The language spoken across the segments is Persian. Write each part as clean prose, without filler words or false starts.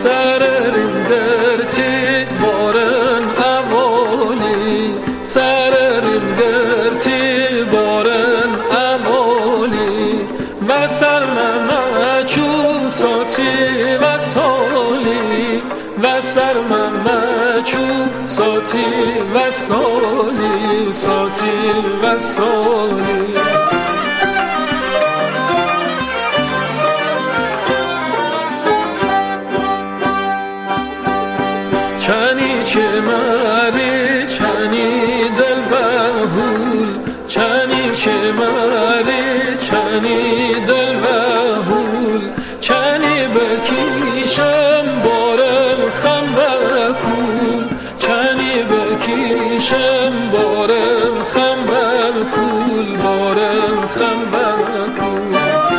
Sararım derti barın avoli, sararım derti barın avoli. Ve sarmama çul soti ve soli, ve sarmama çul soti ve soli, soti ve soli. چنی چماری چنی دل بهول، چنی چماری چنی دل بهول. چنی بکیشم بارم خم بکول، چنی بکیشم بارم خم بکول، بارم خم بکول.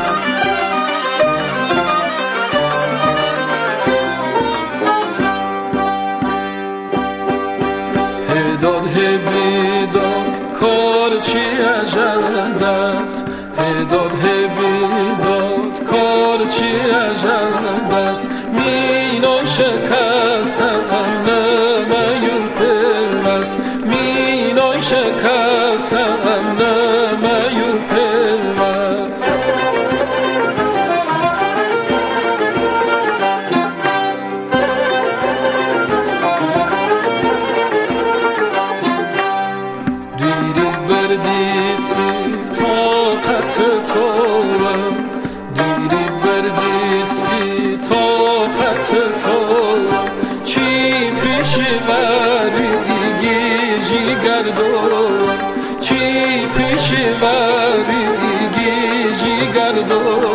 هداد بیداد کار چی عجب است، هداد بیداد کار چی عجب است. مینای شکستم نمیو پیوست، مینای شکستم نمیو پیوست. دیری بردیسی طاقت توام، دیری بردیسی طاقت توام. چی پیش بری گیجی گردوام، چی پیش بری گیجی گردوام.